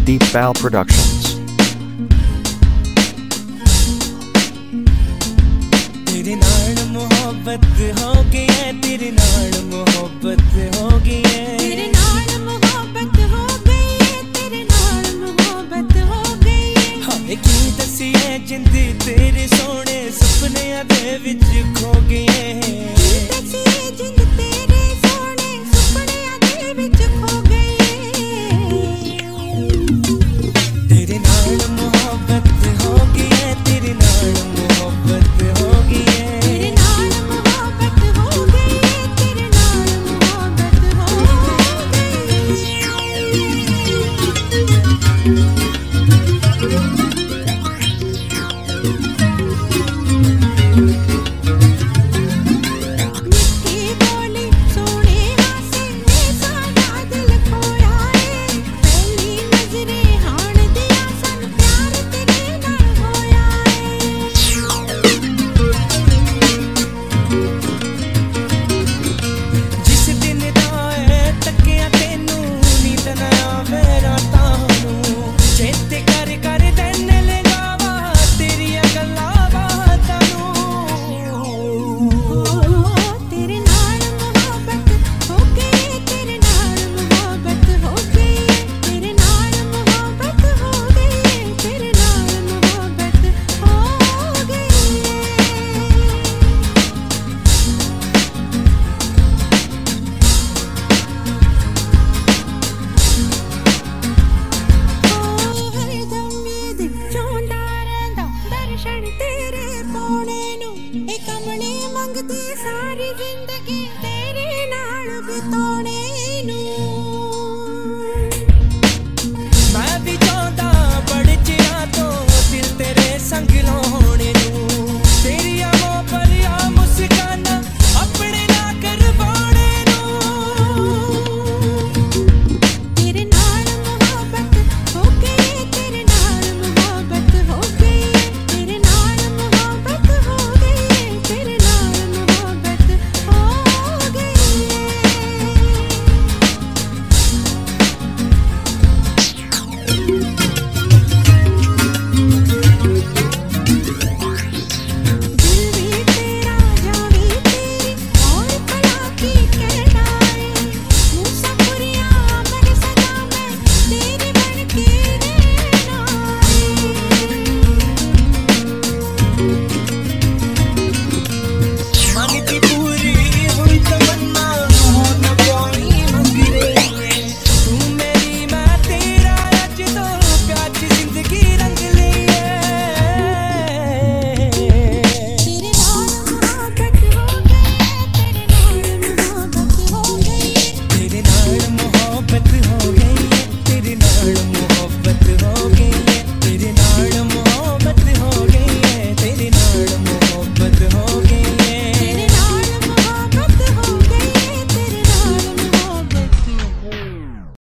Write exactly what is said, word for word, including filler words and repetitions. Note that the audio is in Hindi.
Deep Bal Productions. तेरे नाल मोहब्बत हो गई है, तेरे नाल मोहब्बत हो गई है, तेरे नाल मोहब्बत हो गई है, तेरे नाल मोहब्बत हो गई है। हाले की दसी है जिंदी तेरे सोने सपने दे विच खो गई है।